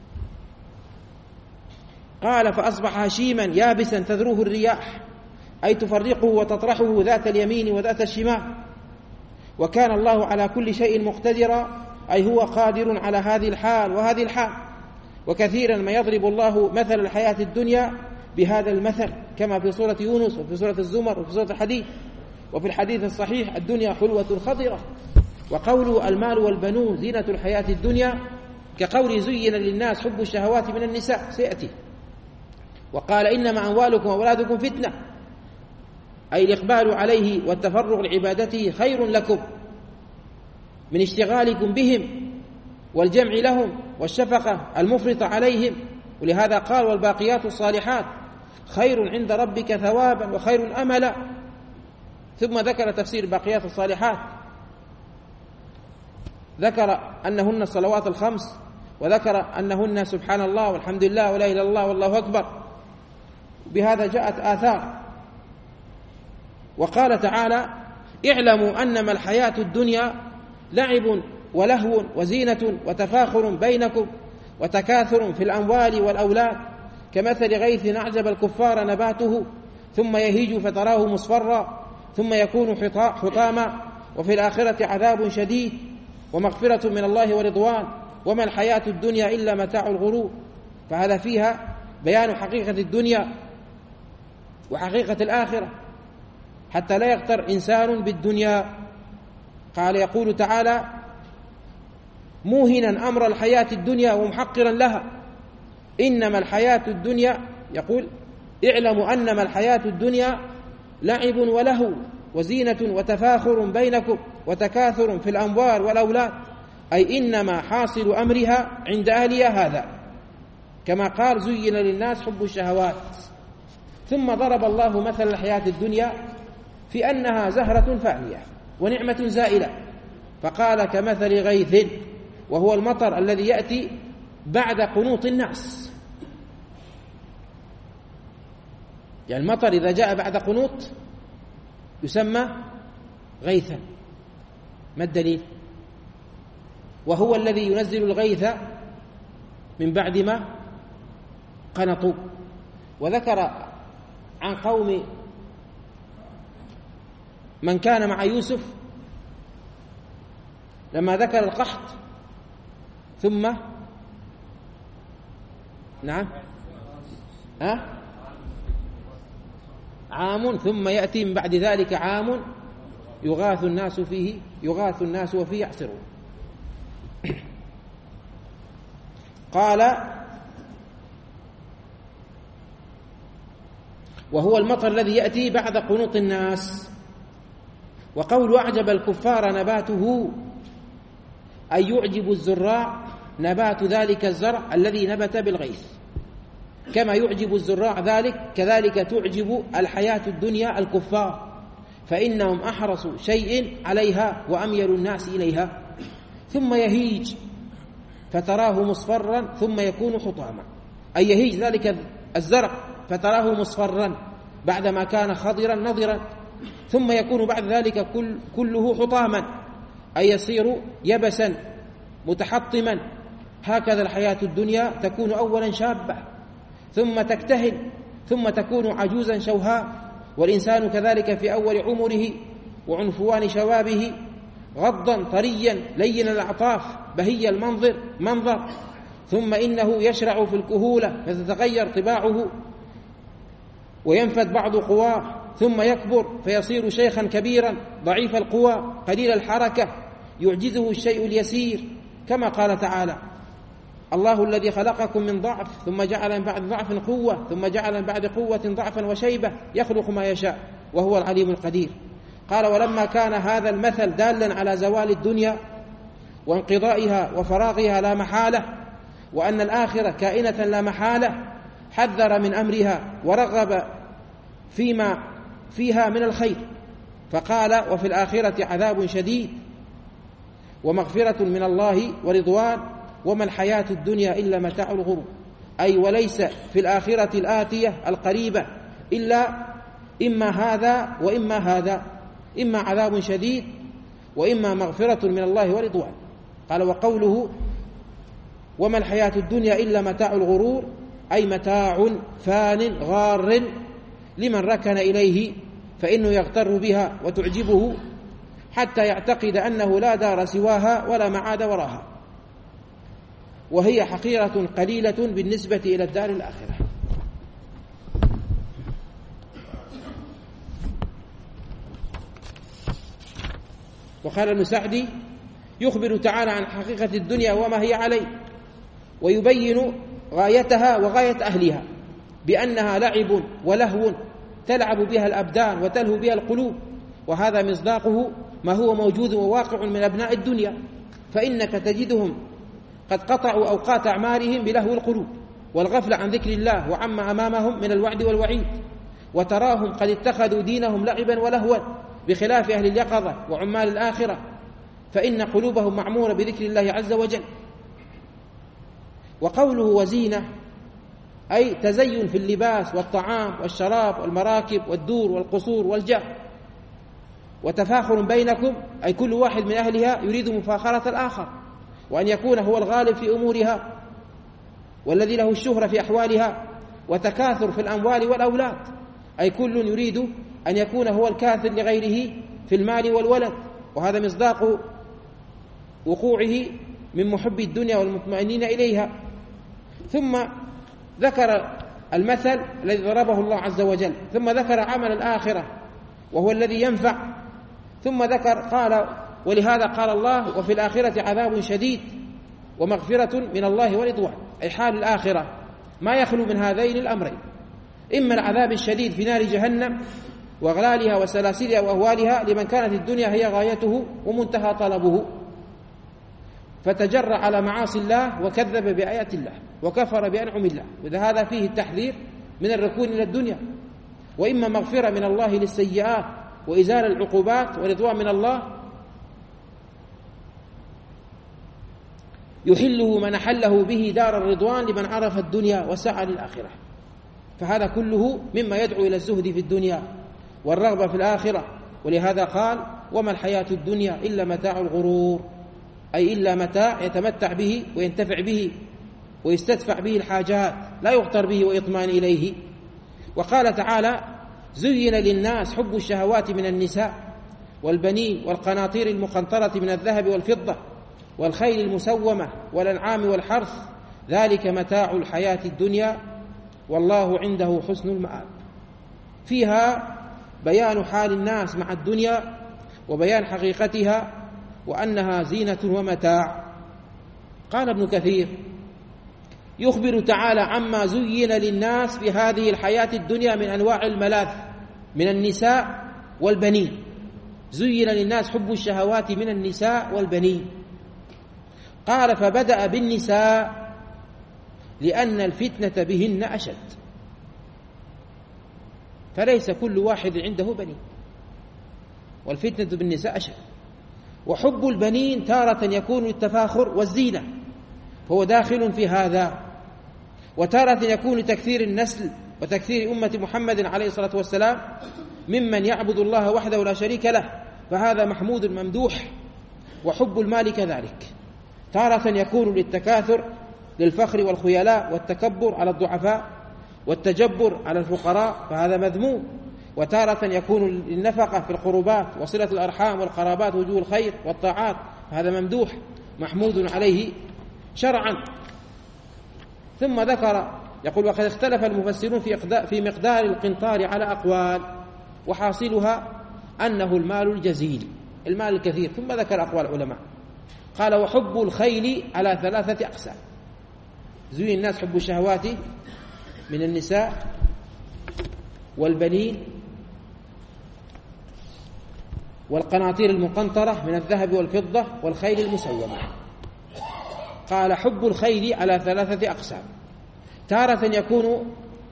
قال فأصبح هشيما يابسا تذروه الرياح، أي تفرقه وتطرحه ذات اليمين وذات الشمال. وكان الله على كل شيء مقتدرا، أي هو قادر على هذه الحال وهذه الحال. وكثيرا ما يضرب الله مثل الحياة الدنيا بهذا المثل، كما في سورة يونس وفي سورة الزمر وفي سورة الحديث. وفي الحديث الصحيح الدنيا حلوة خضرة. وقوله المال والبنون زينة الحياة الدنيا كقول زين للناس حب الشهوات من النساء، سيأتي. وقال إنما أموالكم وأولادكم فتنة، أي الإقبال عليه والتفرغ لعبادته خير لكم من اشتغالكم بهم والجمع لهم والشفقة المفرطة عليهم. ولهذا قال والباقيات الصالحات خير عند ربك ثوابا وخير أملا. ثم ذكر تفسير الباقيات الصالحات، ذكر أنهن الصلوات الخمس، وذكر أنهن سبحان الله والحمد لله ولا إله إلا الله والله أكبر. بهذا جاءت آثار. وقال تعالى اعلموا أنما الحياة الدنيا لعب ولهو وزينة وتفاخر بينكم وتكاثر في الأموال والأولاد كمثل غيث أعجب الكفار نباته ثم يهيج فتراه مصفرا ثم يكون حطاما وفي الآخرة عذاب شديد ومغفرة من الله ورضوان وما الحياة الدنيا إلا متاع الغرور. فهذا فيها بيان حقيقة الدنيا وحقيقة الآخرة حتى لا يغتر إنسان بالدنيا. قال يقول تعالى موهنا أمر الحياة الدنيا ومحقرا لها إنما الحياة الدنيا، يقول اعلموا أنما الحياة الدنيا لعب ولهو وزينة وتفاخر بينكم وتكاثر في الأموال والأولاد، أي إنما حاصل أمرها عند أهلها هذا، كما قال زين للناس حب الشهوات. ثم ضرب الله مثل الحياة الدنيا في أنها زهرة فانية ونعمة زائلة، فقال كمثل غيث، وهو المطر الذي يأتي بعد قنوط الناس. يعني المطر إذا جاء بعد قنوط يسمى غيثا. ما الدليل؟ وهو الذي ينزل الغيث من بعد ما قنطوا. وذكر عن قوم من كان مع يوسف لما ذكر القحط ثم نعم ها عام ثم يأتي من بعد ذلك عام يغاث الناس فيه يغاث الناس وفيه يعصرون. قال وهو المطر الذي يأتي بعد قنوط الناس. وقول أعجب الكفار نباته أي يعجب الزراع نبات ذلك الزرع الذي نبت بالغيث، كما يعجب الزراع ذلك كذلك تعجب الحياة الدنيا الكفار، فإنهم أحرصوا شيء عليها وأميل الناس إليها، ثم يهيج فتراه مصفرا ثم يكون حطاما، أي يهيج ذلك الزرع فتراه مصفرا بعدما كان خضرا نضرا، ثم يكون بعد ذلك كل كله حطاما، أي يصير يبسا متحطما. هكذا الحياة الدنيا تكون أولا شابة ثم تكتهل ثم تكون عجوزا شوهاء، والإنسان كذلك في أول عمره وعنفوان شبابه غضا طريا لين الأعطاف بهي المنظر منظر، ثم إنه يشرع في الكهولة فتتغير طباعه وينفد بعض قواه، ثم يكبر فيصير شيخا كبيرا ضعيف القوى قليل الحركة يعجزه الشيء اليسير، كما قال تعالى: الله الذي خلقكم من ضعف ثم جعل من بعد ضعف قوة ثم جعل من بعد قوة ضعفا وشيبة يخلق ما يشاء وهو العليم القدير. قال: ولما كان هذا المثل دالا على زوال الدنيا وانقضائها وفراغها لا محالة، وأن الآخرة كائنة لا محالة، حذر من أمرها ورغب فيما فيها من الخير، فقال: وفي الآخرة عذاب شديد ومغفرة من الله ورضوان وما الحياة الدنيا إلا متاع الغرور، أي وليس في الآخرة الآتية القريبة إلا إما هذا وإما هذا، إما عذاب شديد وإما مغفرة من الله ورضوان. قال: وقوله وما الحياة الدنيا إلا متاع الغرور، أي متاع فان غار لمن ركن إليه، فإنه يغتر بها وتعجبه حتى يعتقد أنه لا دار سواها ولا معاد وراها، وهي حقيرة قليلة بالنسبة إلى الدار الآخرة. وقال ابن سعدي: يخبر تعالى عن حقيقة الدنيا وما هي عليه، ويبين غايتها وغاية أهلها بأنها لعب ولهو تلعب بها الأبدان وتلهو بها القلوب، وهذا مصداقه ما هو موجود وواقع من أبناء الدنيا، فإنك تجدهم قد قطعوا أوقات أعمارهم بلهو القلوب والغفلة عن ذكر الله وعما أمامهم من الوعد والوعيد، وتراهم قد اتخذوا دينهم لعبا ولهوا بخلاف أهل اليقظة وعمال الآخرة، فإن قلوبهم معمورة بذكر الله عز وجل. وقوله وزينة أي تزين في اللباس والطعام والشراب والمراكب والدور والقصور والجاه، وتفاخر بينكم أي كل واحد من أهلها يريد مفاخرة الآخر، وأن يكون هو الغالب في أمورها والذي له الشهرة في أحوالها، وتكاثر في الأموال والأولاد أي كل يريد أن يكون هو الكاثر لغيره في المال والولد، وهذا مصداق وقوعه من محب الدنيا والمطمئنين إليها. ثم ذكر المثل الذي ضربه الله عز وجل، ثم ذكر عمل الآخرة وهو الذي ينفع، ثم ذكر قال: ولهذا قال الله: وفي الآخرة عذاب شديد ومغفرة من الله ورضوان، أي حال الآخرة ما يخلو من هذين الأمرين، إما العذاب الشديد في نار جهنم وأغلالها وسلاسلها وأهوالها لمن كانت الدنيا هي غايته ومنتهى طلبه فتجرأ على معاصي الله وكذب بآيات الله وكفر بأنعم الله، وإذا هذا فيه التحذير من الركون إلى الدنيا، وإما مغفرة من الله للسيئات وإزالة العقوبات ورضوان من الله يحله من أحله به دار الرضوان لمن عرف الدنيا وسعى للآخرة، فهذا كله مما يدعو إلى الزهد في الدنيا والرغبة في الآخرة. ولهذا قال: وما الحياة الدنيا إلا متاع الغرور، أي إلا متاع يتمتع به وينتفع به ويستدفع به الحاجات، لا يغتر به ويطمئن إليه. وقال تعالى: زين للناس حب الشهوات من النساء والبنين والقناطير المقنطرة من الذهب والفضة والخيل المسومة والأنعام والحرث، ذلك متاع الحياة الدنيا والله عنده حسن المآب. فيها بيان حال الناس مع الدنيا وبيان حقيقتها وأنها زينة ومتاع. قال ابن كثير: يخبر تعالى عما زين للناس في هذه الحياة الدنيا من أنواع الملاذ من النساء والبنين، زين للناس حب الشهوات من النساء والبنين. قال فبدأ بالنساء لأن الفتنة بهن أشد، فليس كل واحد عنده بنين، والفتنة بالنساء أشد. وحب البنين تارة يكون للتفاخر والزينة فهو داخل في هذا، وتارة يكون لتكثير النسل وتكثير أمة محمد عليه الصلاة والسلام ممن يعبد الله وحده لا شريك له، فهذا محمود ممدوح. وحب المال كذلك تارة يكون للتكاثر للفخر والخيلاء والتكبر على الضعفاء والتجبر على الفقراء، فهذا مذموم. وتارة يكون للنفقة في القربات وصلة الأرحام والقرابات وجوه الخير والطاعات، فهذا ممدوح محمود عليه شرعا. ثم ذكر يقول وقد اختلف المفسرون في مقدار القنطار على أقوال، وحاصلها أنه المال الجزيل، المال الكثير. ثم ذكر أقوال العلماء، قال وحب الخيل على ثلاثة أقسام. زين الناس حب الشهوات من النساء والبنين والقناطير المقنطرة من الذهب والفضة والخيل المسومة. قال حب الخيل على ثلاثة أقسام، تارة يكون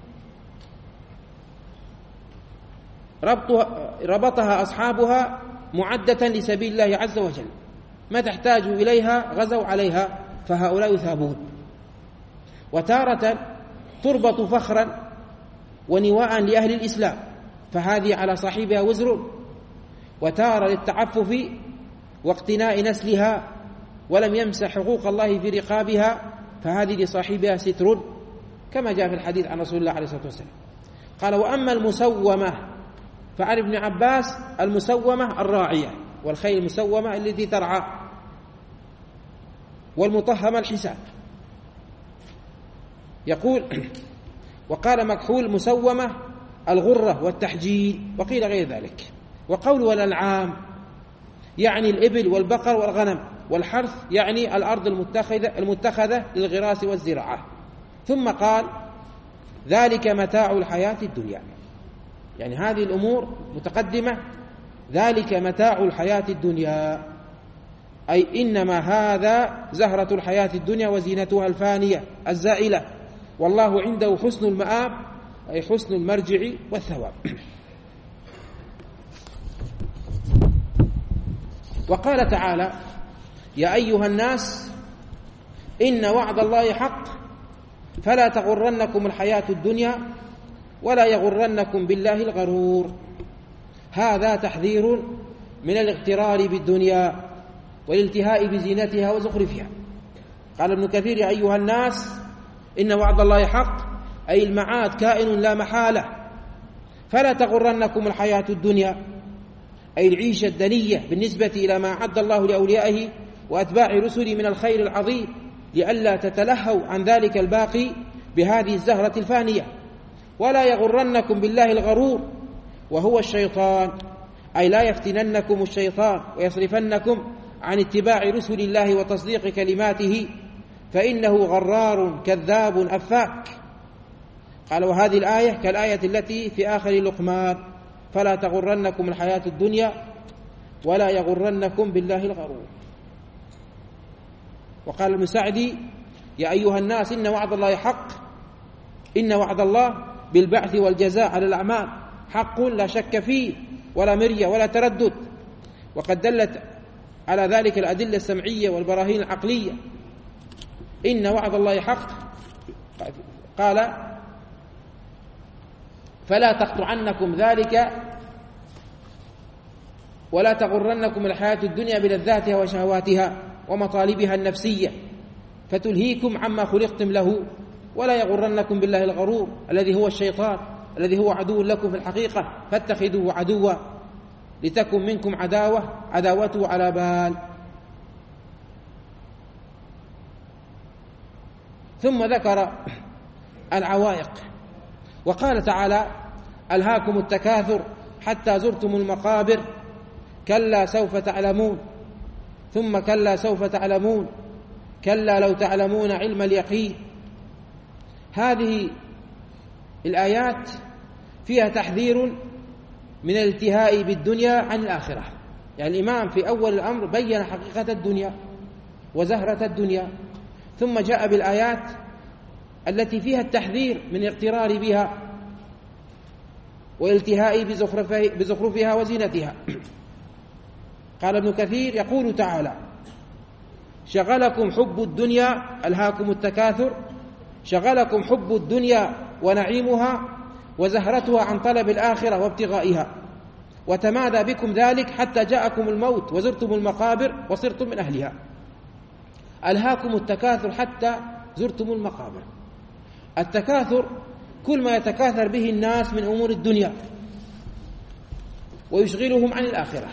ربطها, ربطها أصحابها معدة لسبيل الله عز وجل، ما تحتاج إليها غزوا عليها فهؤلاء يثابون. وتارة تربط فخرا ونواء لأهل الإسلام فهذه على صاحبها وزر. وتارة للتعفف واقتناء نسلها ولم يمسح حقوق الله في رقابها فهذه لصاحبها ستر، كما جاء في الحديث عن رسول الله عليه الصلاة والسلام. قال وأما المسومة فعن ابن عباس المسومة الراعية، والخيل المسومة التي ترعى، والمطهمة الحساب. يقول وقال مكحول مسومة الغرة والتحجيل، وقيل غير ذلك. وقول والأنعام يعني الإبل والبقر والغنم، والحرث يعني الأرض المتخذة, المتخذة للغراس والزراعة. ثم قال ذلك متاع الحياة الدنيا، يعني هذه الأمور متقدمة، ذلك متاع الحياة الدنيا، أي إنما هذا زهرة الحياة الدنيا وزينتها الفانية الزائلة، والله عنده حسن المآب أي حسن المرجع والثواب. وقال تعالى يا أيها الناس إن وعد الله حق فلا تغرنكم الحياة الدنيا ولا يغرنكم بالله الغرور. هذا تحذير من الاغترار بالدنيا والالتهاء بزينتها وزخرفها. قال ابن كثير يا أيها الناس إن وعد الله حق أي المعاد كائن لا محالة، فلا تغرنكم الحياة الدنيا أي العيشة الدنية بالنسبة إلى ما أعد الله لأوليائه وأتباع رسله من الخير العظيم، لئلا تتلهوا عن ذلك الباقي بهذه الزهرة الفانية. ولا يغرنكم بالله الغرور وهو الشيطان، أي لا يفتننكم الشيطان ويصرفنكم عن اتباع رسل الله وتصديق كلماته، فإنه غرار كذاب أفاك. قال وهذه الآية كالآية التي في آخر لقمان فلا تغرنكم الحياة الدنيا ولا يغرنكم بالله الغرور. وقال المساعدي يا أيها الناس إن وعد الله حق، إن وعد الله بالبعث والجزاء على الأعمال حق لا شك فيه ولا مرية ولا تردد، وقد دلت على ذلك الأدلة السمعية والبراهين العقلية. إن وعد الله حق، قال فلا تقطعنكم ذلك ولا تغرنكم الحياة الدنيا بلذاتها وشهواتها ومطالبها النفسية فتلهيكم عما خلقتم له، ولا يغرنكم بالله الغرور الذي هو الشيطان الذي هو عدو لكم في الحقيقة فاتخذوه عدوا لتكن منكم عداوة عداوته على بال. ثم ذكر العوائق وقال تعالى ألهاكم التكاثر حتى زرتم المقابر كلا سوف تعلمون ثم كلا سوف تعلمون كلا لو تعلمون علم اليقين. هذه الآيات فيها تحذير من الالتهاء بالدنيا عن الآخرة، يعني الإمام في أول الأمر بيّن حقيقة الدنيا وزهرة الدنيا، ثم جاء بالآيات التي فيها التحذير من الاغترار بها والالتهاء بزخرفها وزينتها. قال ابن كثير يقول تعالى: شغلكم حب الدنيا ألهاكم التكاثر، شغلكم حب الدنيا ونعيمها وزهرتها عن طلب الآخرة وابتغائها، وتمادى بكم ذلك حتى جاءكم الموت وزرتم المقابر وصرتم من أهلها. ألهاكم التكاثر حتى زرتم المقابر. التكاثر كل ما يتكاثر به الناس من أمور الدنيا ويشغلهم عن الآخرة.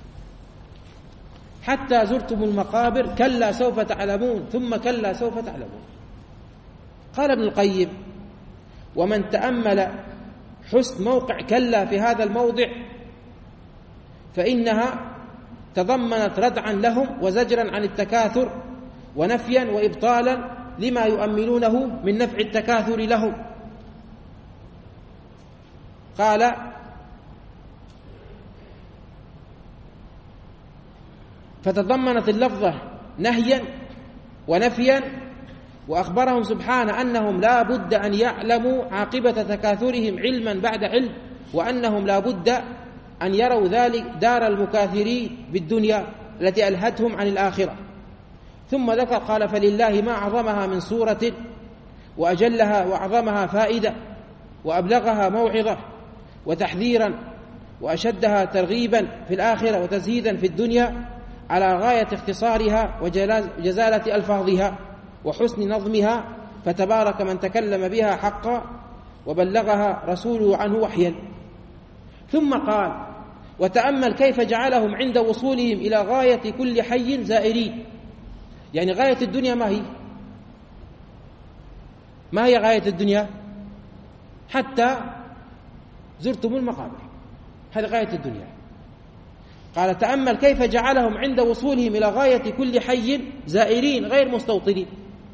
حتى زرتم المقابر، كلا سوف تعلمون، ثم كلا سوف تعلمون. قال ابن القيم: ومن تأمل حسن موقع كلا في هذا الموضع فإنها تضمنت ردعا لهم وزجرا عن التكاثر ونفيا وإبطالا لما يؤملونه من نفع التكاثر لهم. قال: فتضمنت اللفظة نهيا ونفيا، وأخبرهم سبحانه أنهم لا بد أن يعلموا عاقبة تكاثرهم علما بعد علم، وأنهم لا بد أن يروا ذلك دار المكاثرين بالدنيا التي ألهتهم عن الآخرة. ثم ذكر قال: فلله ما أعظمها من سورة وأجلها وأعظمها فائدة وأبلغها موعظة وتحذيرا وأشدها ترغيبا في الآخرة وتزهيدا في الدنيا على غاية اختصارها وجزالة ألفاظها وحسن نظمها، فتبارك من تكلم بها حقا وبلغها رسوله عنه وحيا. ثم قال: وتأمل كيف جعلهم عند وصولهم إلى غاية كل حي زائرين. يعني غاية الدنيا ما هي؟ ما هي غاية الدنيا؟ حتى زرتم المقابر، هذه غاية الدنيا. قال: تأمل كيف جعلهم عند وصولهم إلى غاية كل حي زائرين غير مستوطنين،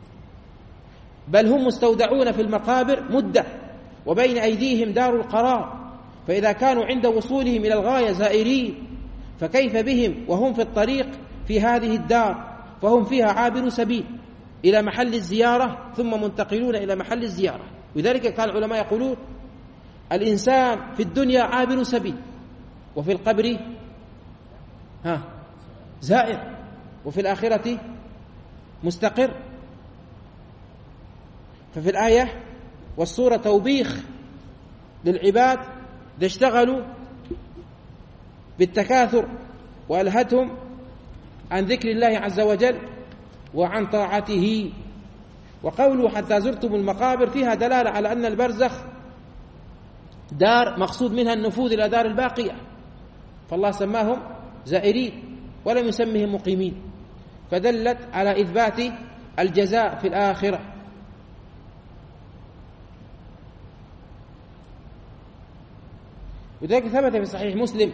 بل هم مستودعون في المقابر مدة وبين أيديهم دار القرار. فإذا كانوا عند وصولهم إلى الغاية زائرين، فكيف بهم وهم في الطريق في هذه الدار، فهم فيها عابر سبيل إلى محل الزيارة ثم منتقلون إلى محل الزيارة. لذلك كان العلماء يقولون: الإنسان في الدنيا عابر سبيل، وفي القبر ها زائر، وفي الآخرة مستقر. ففي الآية والسورة توبيخ للعباد إذا اشتغلوا بالتكاثر وألهتهم عن ذكر الله عز وجل وعن طاعته. وقوله حتى زرتم المقابر فيها دلالة على أن البرزخ دار مقصود منها النفوذ إلى دار الباقية، فالله سماهم زائرين ولم يسمهم مقيمين، فدلت على إثبات الجزاء في الآخرة. وذلك ثبت في صحيح مسلم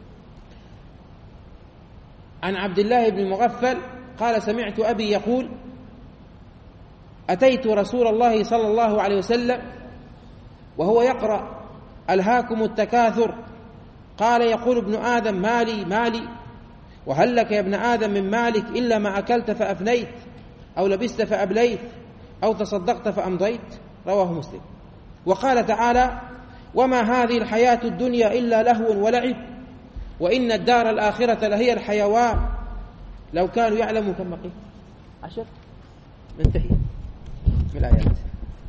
عن عبد الله بن مغفل قال: سمعت أبي يقول: أتيت رسول الله صلى الله عليه وسلم وهو يقرأ: ألهاكم التكاثر. قال: يقول ابن آدم: مالي مالي، وهل لك يا ابن آدم من مالك إلا ما أكلت فأفنيت، أو لبست فأبليت، أو تصدقت فأمضيت. رواه مسلم. وقال تعالى: وما هذه الحياة الدنيا إلا لهو ولعب، وإن الدار الآخرة لهي الحيوان لو كانوا يعلموا. كم بقي؟ عشر. منتهي من الآيات.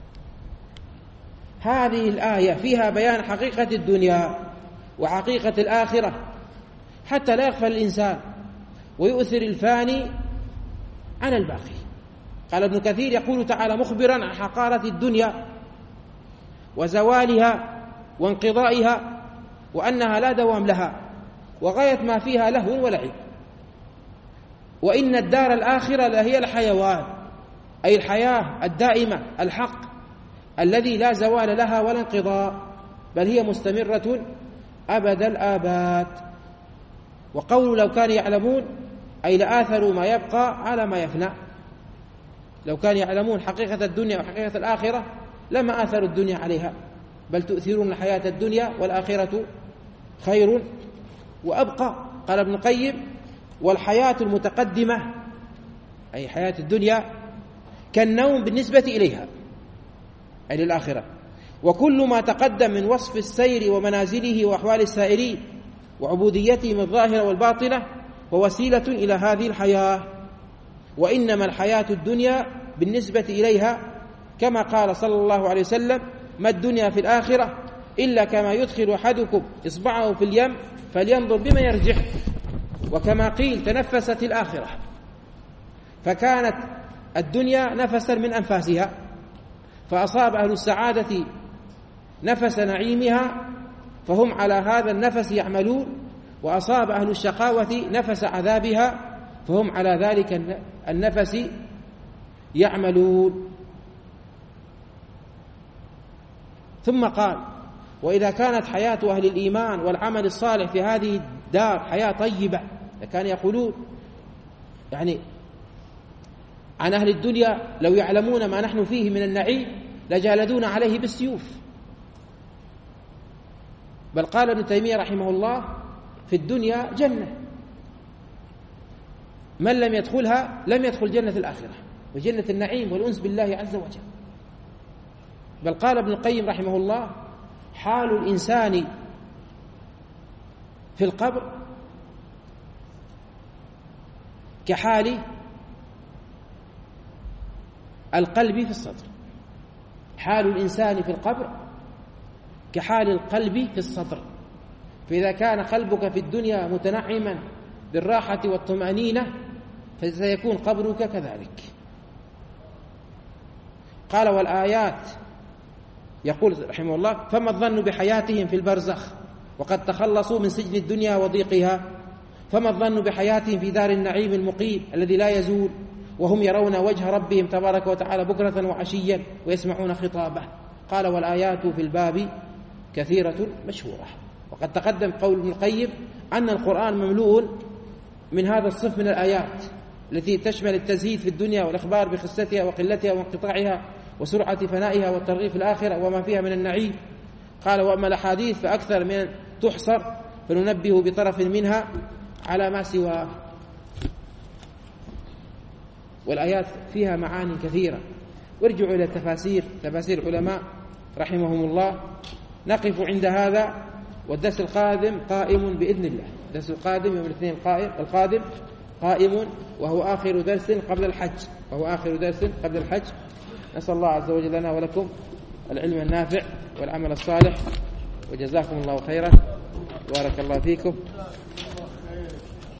هذه الآية فيها بيان حقيقة الدنيا وحقيقة الآخرة حتى لا يغفل الإنسان ويؤثر الفاني عن الباقي. قال ابن كثير يقول تعالى مخبرا عن حقارة الدنيا وزوالها وانقضائها، وأنها لا دوام لها، وغاية ما فيها لهو ولعب. وإن الدار الآخرة لهي الحيوان، أي الحياة الدائمة الحق الذي لا زوال لها ولا انقضاء، بل هي مستمرة أبد الآباد. وقول لو كانوا يعلمون أي لآثروا ما يبقى على ما يفنى. لو كانوا يعلمون حقيقة الدنيا وحقيقة الآخرة لما آثروا الدنيا عليها، بل تؤثرون الحياة الدنيا والآخرة خير وأبقى. قال ابن القيم: والحياة المتقدمة أي حياة الدنيا كالنوم بالنسبة إليها أي للآخرة، وكل ما تقدم من وصف السير ومنازله وأحوال السائرين وعبوديتهم الظاهرة والباطنة ووسيلة إلى هذه الحياة، وإنما الحياة الدنيا بالنسبة إليها كما قال صلى الله عليه وسلم: ما الدنيا في الآخرة إلا كما يدخل أحدكم إصبعه في اليم فلينظر بما يرجع. وكما قيل: تنفست الآخرة، فكانت الدنيا نفسا من أنفاسها، فأصاب أهل السعادة نفس نعيمها فهم على هذا النفس يعملون، وأصاب أهل الشقاوة نفس عذابها فهم على ذلك النفس يعملون. ثم قال: وإذا كانت حياة أهل الإيمان والعمل الصالح في هذه الدار حياة طيبة، كان يقولون يعني عن أهل الدنيا: لو يعلمون ما نحن فيه من النعيم لجالدون عليه بالسيوف. بل قال ابن تيمية رحمه الله: في الدنيا جنة، من لم يدخلها لم يدخل جنة الآخرة وجنة النعيم والأنس بالله عز وجل. بل قال ابن القيم رحمه الله: حال الإنسان في القبر كحال القلب في الصدر. حال الإنسان في القبر كحال القلب في الصدر، فإذا كان قلبك في الدنيا متنعما بالراحة والطمأنينة فسيكون قبرك كذلك. قال: والآيات، يقول رحمه الله: فما الظن بحياتهم في البرزخ وقد تخلصوا من سجن الدنيا وضيقها، فما الظن بحياتهم في دار النعيم المقيم الذي لا يزول وهم يرون وجه ربهم تبارك وتعالى بكرة وعشيا ويسمعون خطابه. قال: والآيات في الباب كثيرة مشهورة. وقد تقدم قول ابن القيم أن القرآن مملوء من هذا الصف من الآيات التي تشمل التزهيد في الدنيا والإخبار بخستها وقلتها وانقطاعها وسرعة فنائها والترغيب في الآخرة وما فيها من النعيم. قال: وأما الأحاديث فأكثر من تحصر، فننبه بطرف منها على ما سواه. والآيات فيها معاني كثيرة، وارجعوا إلى التفاسير، تفاسير العلماء رحمهم الله. نقف عند هذا، والدرس القادم قائم بإذن الله. الدرس القادم يوم الاثنين القادم قائم، وهو آخر درس قبل الحج وهو آخر درس قبل الحج. نسأل الله عز وجل لنا ولكم العلم النافع والعمل الصالح، وجزاكم الله خيرا، بارك الله فيكم.